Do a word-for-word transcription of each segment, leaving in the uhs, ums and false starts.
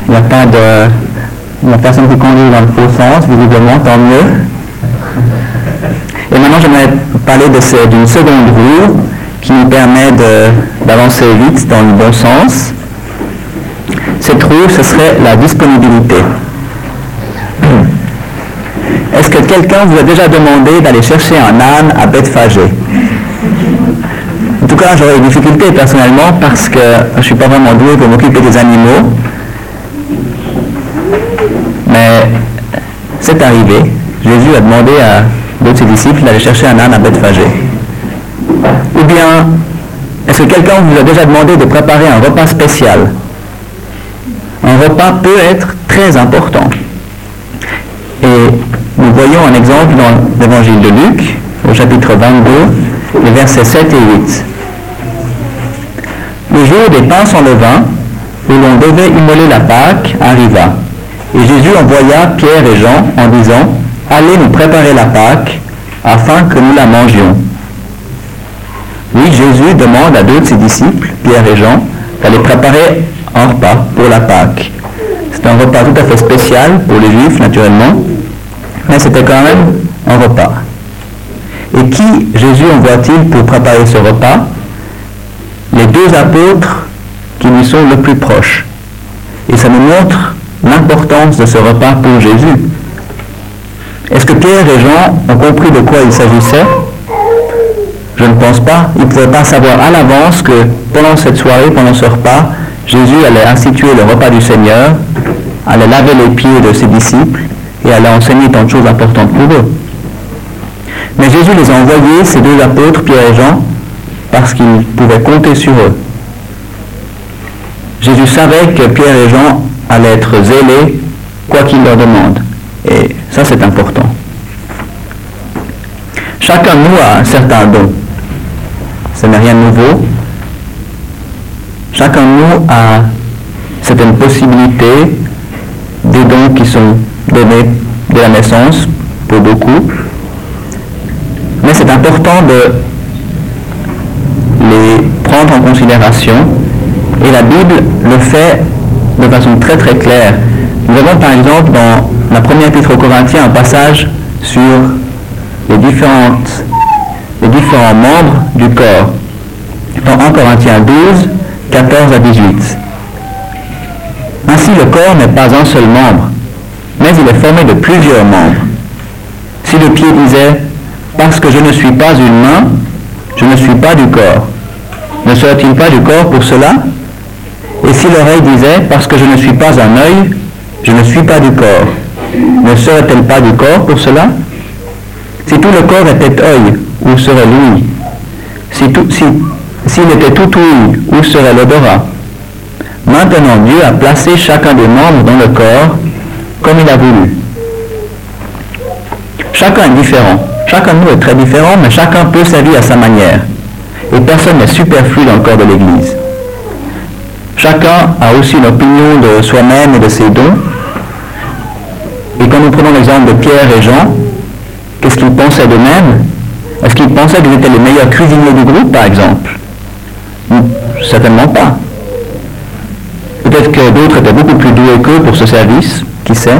Il n'y a pas de... Il n'y a personne qui conduit dans le faux sens, visiblement, tant mieux. Et maintenant, j'aimerais parler de ce, d'une seconde roue qui nous permet de, d'avancer vite dans le bon sens. Cette roue, ce serait la disponibilité. Est-ce que quelqu'un vous a déjà demandé d'aller chercher un âne à Bethphagée? En tout cas, j'aurais des difficultés personnellement parce que je ne suis pas vraiment doué pour m'occuper des animaux. Mais c'est arrivé. Jésus a demandé à deux de ses disciples d'aller chercher un âne à Bethphagée. Ou bien, est-ce que quelqu'un vous a déjà demandé de préparer un repas spécial? Un repas peut être très important. Et nous voyons un exemple dans l'évangile de Luc, au chapitre vingt-deux, les versets sept et huit. Le jour des pains sans levain, où l'on devait immoler la Pâque, arriva. Et Jésus envoya Pierre et Jean en disant, « Allez nous préparer la Pâque, afin que nous la mangions. » Oui, Jésus demande à deux de ses disciples, Pierre et Jean, d'aller préparer un repas pour la Pâque. C'est un repas tout à fait spécial pour les Juifs, naturellement, mais c'était quand même un repas. Et qui Jésus envoie-t-il pour préparer ce repas? Les deux apôtres qui lui sont le plus proches. Et ça nous montre l'importance de ce repas pour Jésus. Est-ce que Pierre et Jean ont compris de quoi il s'agissait? Je ne pense pas. Ils ne pouvaient pas savoir à l'avance que pendant cette soirée, pendant ce repas, Jésus allait instituer le repas du Seigneur, allait laver les pieds de ses disciples et allait enseigner tant de choses importantes pour eux. Mais Jésus les a envoyés, ces deux apôtres, Pierre et Jean, parce qu'il pouvait compter sur eux. Jésus savait que Pierre et Jean allaient être zélés, quoi qu'il leur demande. Et ça, c'est important. Chacun de nous a un certain don. Ce n'est rien de nouveau. Chacun de nous a certaines possibilités, des dons qui sont donnés dès la naissance, pour beaucoup. Mais c'est important de les prendre en considération, et la Bible le fait de façon très très claire. Nous avons par exemple dans la première épître aux Corinthiens un passage sur les, différentes, les différents membres du corps. Dans un Corinthiens douze, quatorze à dix-huit. Ainsi le corps n'est pas un seul membre, mais il est formé de plusieurs membres. Si le pied disait « Parce que je ne suis pas une main, je ne suis pas du corps », ne serait-il pas du corps pour cela? Et si l'oreille disait « Parce que je ne suis pas un œil, je ne suis pas du corps », ne serait-elle pas du corps pour cela? Si tout le corps était œil, où serait l'ouïe? Si tout, si, s'il était tout ouïe, où serait l'odorat? Maintenant, Dieu a placé chacun des membres dans le corps comme il a voulu. Chacun est différent. Chacun de nous est très différent, mais chacun peut sa vie à sa manière. Et personne n'est superflu dans le corps de l'Église. Chacun a aussi une opinion de soi-même et de ses dons. Et quand nous prenons l'exemple de Pierre et Jean, qu'est-ce qu'ils pensaient d'eux-mêmes? Est-ce qu'ils pensaient qu'ils étaient les meilleurs cuisiniers du groupe, par exemple? Certainement pas. Peut-être que d'autres étaient beaucoup plus doués qu'eux pour ce service, qui sait.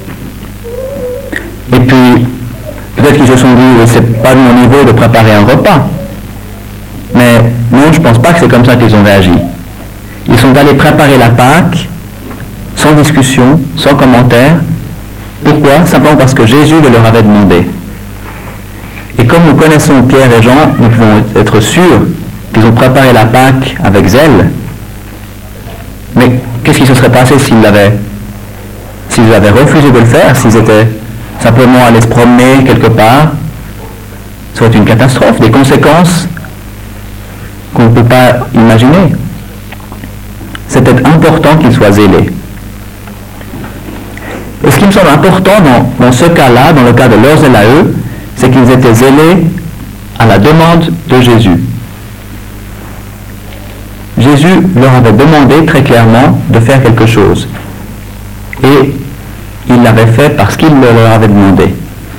Et puis, peut-être qu'ils se sont dit, c'est pas de mon niveau de préparer un repas. Mais non, je ne pense pas que c'est comme ça qu'ils ont réagi. Ils sont allés préparer la Pâque, sans discussion, sans commentaire. Pourquoi? Simplement parce que Jésus le leur avait demandé. Et comme nous connaissons Pierre et Jean, nous pouvons être sûrs qu'ils ont préparé la Pâque avec zèle. Mais qu'est-ce qui se serait passé s'ils l'avaient, s'ils avaient refusé de le faire, s'ils étaient simplement allés se promener quelque part? Ça serait une catastrophe, des conséquences qu'on ne peut pas imaginer. C'était important qu'ils soient zélés. Et ce qui me semble important dans, dans ce cas-là, dans le cas de leur zèle à eux, c'est qu'ils étaient zélés à la demande de Jésus. Jésus leur avait demandé très clairement de faire quelque chose. Et il l'avait fait parce qu'il le leur avait demandé.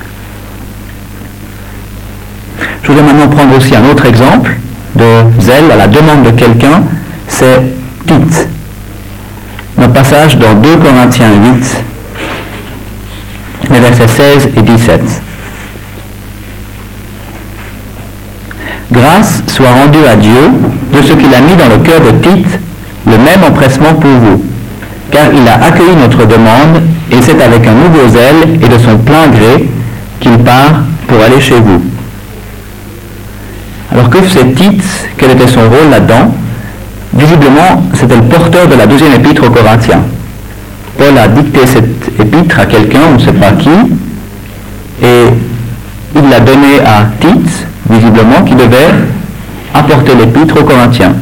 Je voudrais maintenant prendre aussi un autre exemple de zèle à la demande de quelqu'un, c'est Tite. notre passage dans deux Corinthiens huit, les versets seize et dix-sept. Grâce soit rendue à Dieu de ce qu'il a mis dans le cœur de Tite le même empressement pour vous, car il a accueilli notre demande et c'est avec un nouveau zèle et de son plein gré qu'il part pour aller chez vous. Alors que faisait Tite? Quel était son rôle là-dedans? Visiblement, c'était le porteur de la deuxième épître aux Corinthiens. Paul a dicté cette épître à quelqu'un, on ne sait pas qui, et il l'a donnée à Tite, visiblement, qui devait apporter l'épître aux Corinthiens.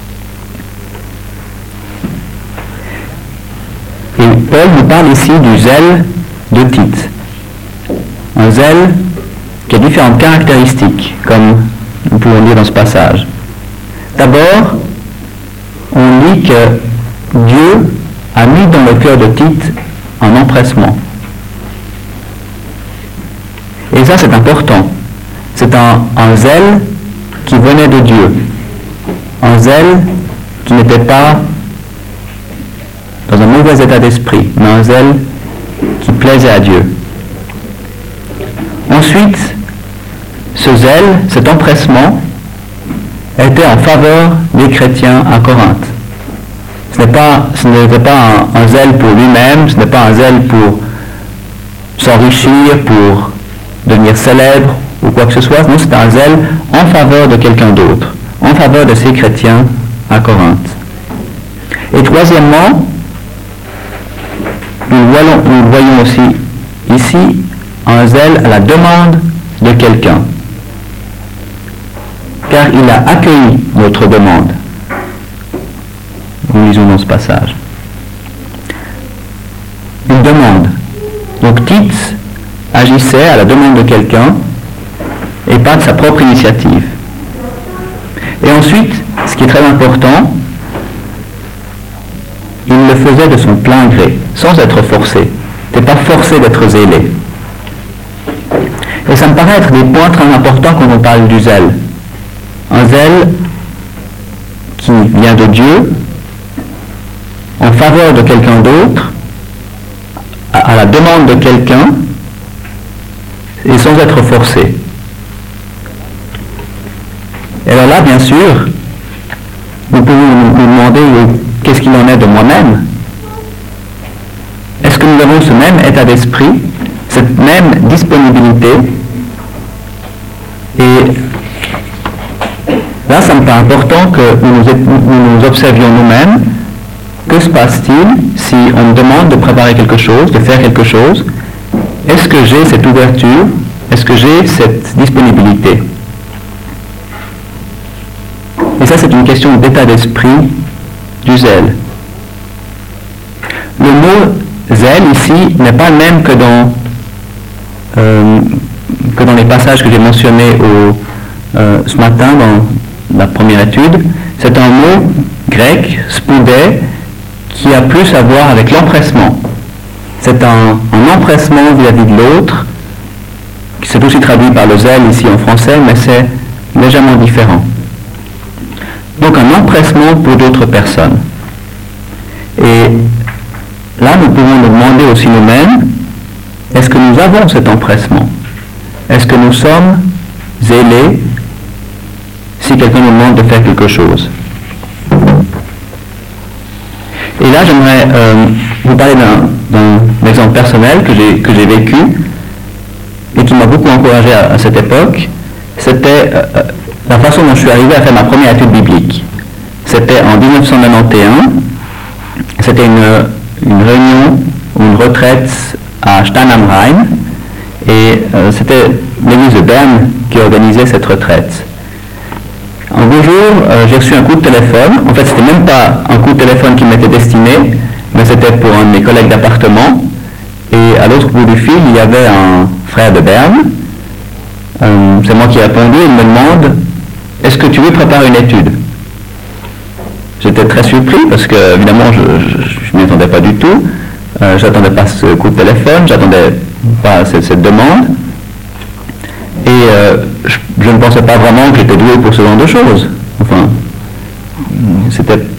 Et Paul nous parle ici du zèle de Tite. Un zèle qui a différentes caractéristiques, comme nous pouvons lire dans ce passage. D'abord, on lit que Dieu a mis dans le cœur de Tite un empressement. Et ça, c'est important. C'est un, un zèle qui venait de Dieu. Un zèle qui n'était pas dans un mauvais état d'esprit, mais un zèle qui plaisait à Dieu. Ensuite, ce zèle, cet empressement, était en faveur des chrétiens à Corinthe. Ce n'est pas, ce n'était pas un, un zèle pour lui-même, ce n'est pas un zèle pour s'enrichir, pour devenir célèbre ou quoi que ce soit. Non, c'est un zèle en faveur de quelqu'un d'autre, en faveur de ces chrétiens à Corinthe. Et troisièmement, nous voyons, nous voyons aussi ici un zèle à la demande de quelqu'un, car il a accueilli notre demande. Nous lisons dans ce passage. Une demande. Donc Tite agissait à la demande de quelqu'un et pas de sa propre initiative. Et ensuite, ce qui est très important, il le faisait de son plein gré, sans être forcé. Il n'était pas forcé d'être zélé. Et ça me paraît être des points très importants quand on parle du zèle. Un zèle qui vient de Dieu, en faveur de quelqu'un d'autre, à la demande de quelqu'un, et sans être forcé. Et alors là, bien sûr, nous pouvons nous demander qu'est-ce qu'il en est de moi-même. Est-ce que nous avons ce même état d'esprit, cette même disponibilité? Et là, ça me paraît important que nous nous, nous observions nous-mêmes. Que se passe-t-il si on me demande de préparer quelque chose, de faire quelque chose? Est-ce que j'ai cette ouverture? Est-ce que j'ai cette disponibilité? Et ça, c'est une question d'état d'esprit du zèle. Le mot zèle ici n'est pas le même que dans, euh, que dans les passages que j'ai mentionnés au, euh, ce matin dans la première étude. C'est un mot grec, spoudé, qui a plus à voir avec l'empressement. C'est un, un empressement vis-à-vis de l'autre, qui s'est aussi traduit par le zèle ici en français, mais c'est légèrement différent. Donc un empressement pour d'autres personnes. Et là, nous pouvons nous demander aussi nous-mêmes, est-ce que nous avons cet empressement? Est-ce que nous sommes zélés si quelqu'un nous demande de faire quelque chose? Et là, j'aimerais euh, vous parler d'un, d'un exemple personnel que j'ai, que j'ai vécu et qui m'a beaucoup encouragé à, à cette époque. C'était euh, la façon dont je suis arrivé à faire ma première étude biblique. C'était en dix-neuf cent quatre-vingt-onze. C'était une, une réunion ou une retraite à Stein am Rhein. Et euh, c'était l'église de Berne qui organisait cette retraite. Un beau jour, euh, j'ai reçu un coup de téléphone. En fait, c'était même pas un coup de téléphone qui m'était destiné, mais c'était pour un de mes collègues d'appartement. Et à l'autre bout du fil, il y avait un frère de Berne. Euh, c'est moi qui ai répondu. Il me demande, est-ce que tu veux préparer une étude? J'étais très surpris parce que, évidemment, je ne m'y attendais pas du tout. Euh, j'attendais pas ce coup de téléphone, j'attendais pas cette, cette demande. Et euh, je, je ne pensais pas vraiment que j'étais doué pour ce genre de choses. Enfin, c'était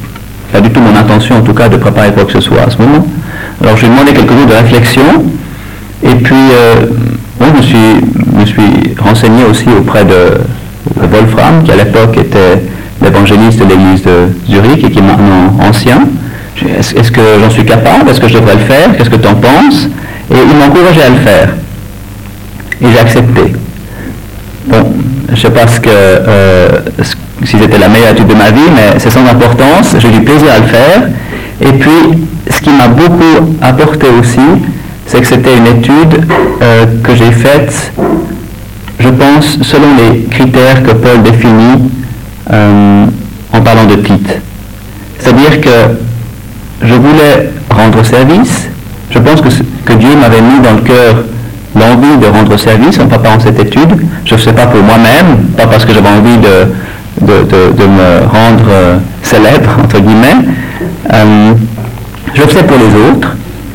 pas du tout mon intention en tout cas de préparer quoi que ce soit à ce moment. Alors je lui ai demandé quelques jours de réflexion, et puis euh, bon, je me suis, me suis renseigné aussi auprès de, de Wolfram, qui à l'époque était l'évangéliste de l'église de Zurich et qui est maintenant ancien. Est-ce, est-ce que j'en suis capable? Est-ce que je devrais le faire? Qu'est-ce que tu en penses? Et il m'a encouragé à le faire. Et j'ai accepté. Bon, je ne sais pas ce que, euh, si c'était la meilleure étude de ma vie, mais c'est sans importance. J'ai eu plaisir à le faire. Et puis, ce qui m'a beaucoup apporté aussi, c'est que c'était une étude euh, que j'ai faite, je pense, selon les critères que Paul définit euh, en parlant de Tite. C'est-à-dire que je voulais rendre service. Je pense que, que Dieu m'avait mis dans le cœur l'envie de rendre service en préparant cette étude. Je ne le fais pas pour moi-même, pas parce que j'avais envie de, de, de, de me rendre euh, célèbre, entre guillemets. Euh, je le fais pour les autres.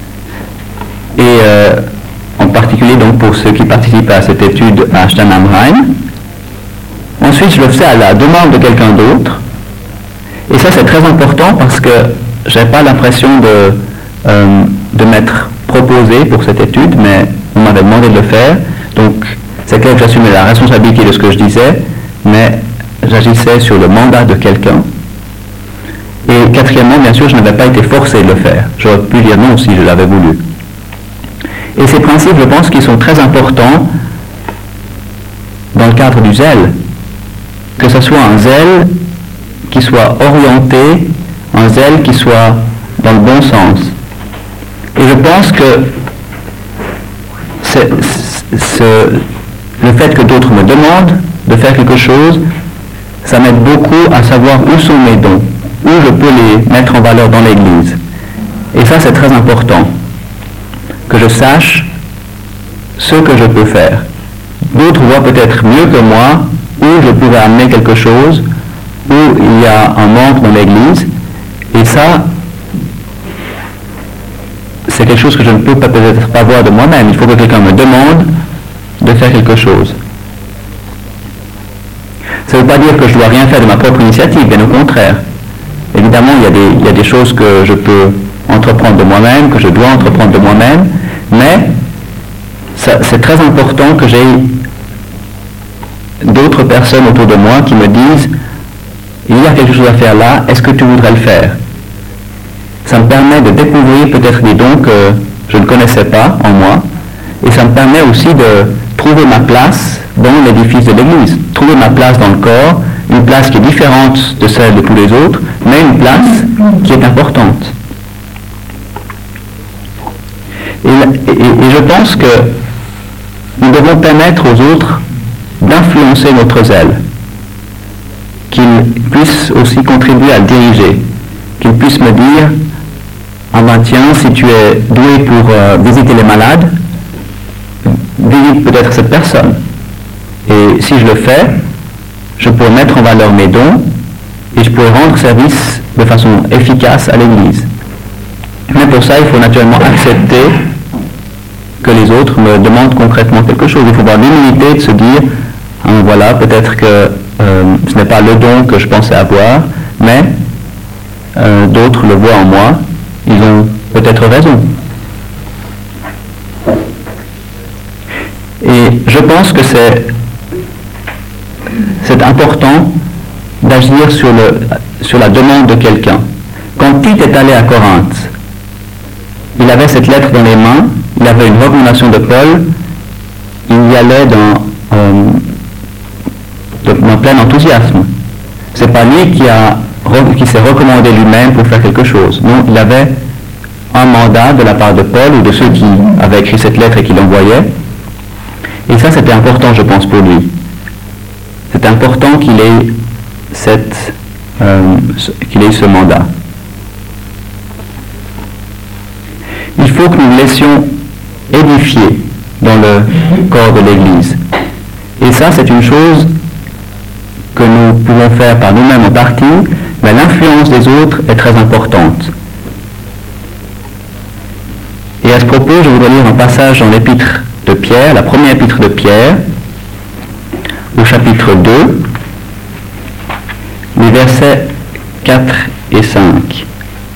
Et euh, en particulier donc pour ceux qui participent à cette étude à Stein am Rhein. Ensuite, je le fais à la demande de quelqu'un d'autre. Et ça, c'est très important parce que je n'ai pas l'impression de, euh, de m'être proposé pour cette étude, mais on m'avait demandé de le faire. Donc, c'est clair que j'assumais la responsabilité de ce que je disais, mais j'agissais sur le mandat de quelqu'un. Et quatrièmement, bien sûr, je n'avais pas été forcé de le faire. J'aurais pu dire non si je l'avais voulu. Et ces principes, je pense qu'ils sont très importants dans le cadre du zèle. Que ce soit un zèle qui soit orienté, un zèle qui soit dans le bon sens. Et je pense que c'est, c'est, le fait que d'autres me demandent de faire quelque chose, ça m'aide beaucoup à savoir où sont mes dons, où je peux les mettre en valeur dans l'Église. Et ça, c'est très important, que je sache ce que je peux faire. D'autres voient peut-être mieux que moi où je pourrais amener quelque chose, où il y a un manque dans l'Église, et ça, c'est quelque chose que je ne peux pas, peut-être pas voir de moi-même. Il faut que quelqu'un me demande de faire quelque chose. Ça ne veut pas dire que je ne dois rien faire de ma propre initiative, bien au contraire. Évidemment, il y a des, il y a des choses que je peux entreprendre de moi-même, que je dois entreprendre de moi-même, mais ça, c'est très important que j'ai d'autres personnes autour de moi qui me disent « il y a quelque chose à faire là, est-ce que tu voudrais le faire ?» Ça me permet de découvrir peut-être des dons que je ne connaissais pas en moi, et ça me permet aussi de trouver ma place dans l'édifice de l'Église, trouver ma place dans le corps, une place qui est différente de celle de tous les autres, mais une place qui est importante. Et, et, et je pense que nous devons permettre aux autres d'influencer notre zèle, qu'ils puissent aussi contribuer à le diriger, qu'ils puissent me dire « Ah ben tiens, si tu es doué pour euh, visiter les malades, visite peut-être cette personne. Et si je le fais, je pourrais mettre en valeur mes dons et je pourrais rendre service de façon efficace à l'Église. Mais pour ça, il faut naturellement accepter que les autres me demandent concrètement quelque chose. Il faut avoir l'humilité de se dire ah, voilà, peut-être que euh, ce n'est pas le don que je pensais avoir, mais euh, d'autres le voient en moi, ils ont peut-être raison. Et je pense que c'est, c'est important d'agir sur, le, sur la demande de quelqu'un. Quand Tite est allé à Corinthe, il avait cette lettre dans les mains, il avait une recommandation de Paul, il y allait dans, euh, dans plein enthousiasme. Ce n'est pas lui qui, a, qui s'est recommandé lui-même pour faire quelque chose. Non, il avait un mandat de la part de Paul ou de ceux qui avaient écrit cette lettre et qui l'envoyaient. Et ça, c'était important, je pense, pour lui. C'est important qu'il ait, cette, euh, qu'il ait ce mandat. Il faut que nous le laissions édifier dans le corps de l'Église. Et ça, c'est une chose que nous pouvons faire par nous-mêmes en partie, mais l'influence des autres est très importante. Et à ce propos, je voudrais lire un passage dans l'épître de Pierre, la première épître de Pierre, au chapitre deux, les versets quatre et cinq.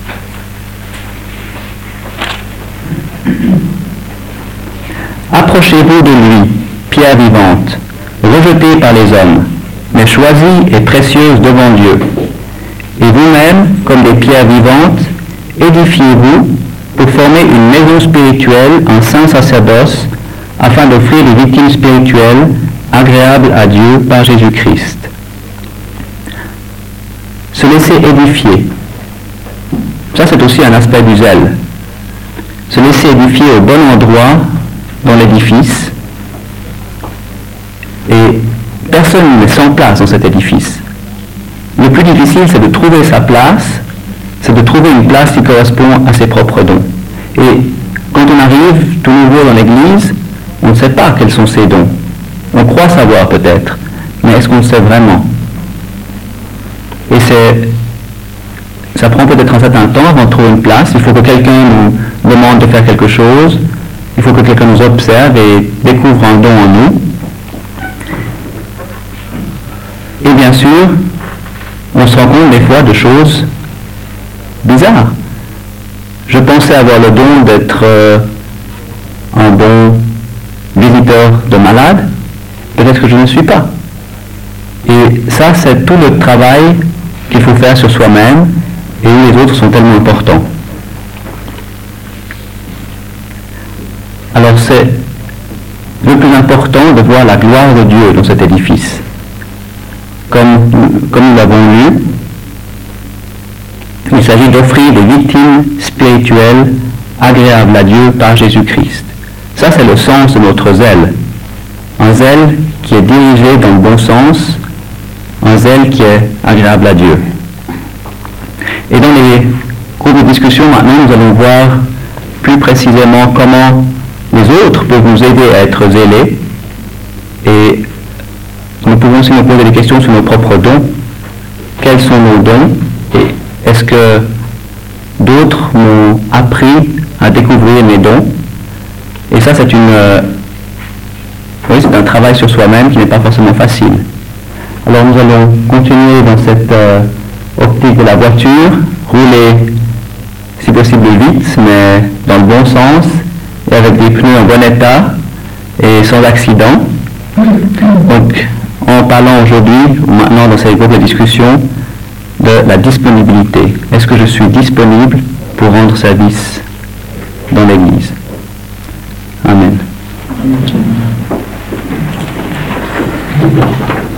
Approchez-vous de lui, pierre vivante, rejetée par les hommes, mais choisie et précieuse devant Dieu. Et vous-même, comme des pierres vivantes, édifiez-vous pour former une maison spirituelle, un saint sacerdoce, afin d'offrir des victimes spirituelles agréables à Dieu par Jésus-Christ. Se laisser édifier. Ça, c'est aussi un aspect du zèle. Se laisser édifier au bon endroit dans l'édifice. Et personne n'est sans place dans cet édifice. Le plus difficile, c'est de trouver sa place, c'est de trouver une place qui correspond à ses propres dons. Et quand on arrive tout nouveau dans l'Église, on ne sait pas quels sont ses dons. On croit savoir peut-être, mais est-ce qu'on le sait vraiment? Et c'est, ça prend peut-être un certain temps avant de trouver une place. Il faut que quelqu'un nous demande de faire quelque chose. Il faut que quelqu'un nous observe et découvre un don en nous. Et bien sûr, on se rend compte des fois de choses bizarres. Je pensais avoir le don d'être euh, un bon visiteur de malades. Peut-être que je ne le suis pas. Et ça, c'est tout le travail qu'il faut faire sur soi-même et où les autres sont tellement importants. Alors c'est le plus important de voir la gloire de Dieu dans cet édifice. Comme, comme nous l'avons lu, il s'agit d'offrir des victimes spirituelles agréables à Dieu par Jésus-Christ. Ça, c'est le sens de notre zèle. Un zèle qui est dirigé dans le bon sens, un zèle qui est agréable à Dieu. Et dans les groupes de discussion, maintenant, nous allons voir plus précisément comment les autres peuvent nous aider à être zélés. Et nous pouvons aussi nous poser des questions sur nos propres dons. Quels sont nos dons? Et est-ce que d'autres m'ont appris à découvrir mes dons? Et ça, c'est une... Euh, oui, c'est un travail sur soi-même qui n'est pas forcément facile. Alors nous allons continuer dans cette euh, optique de la voiture, rouler si possible vite, mais dans le bon sens, et avec des pneus en bon état et sans accident. Donc, en parlant aujourd'hui, ou maintenant dans ces groupes de discussion, de la disponibilité. Est-ce que je suis disponible pour rendre service dans l'Église? Amen.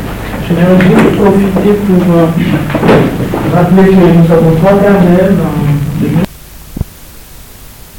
J'aimerais juste profiter pour euh, rappeler que nous avons trois quarts d'heure dans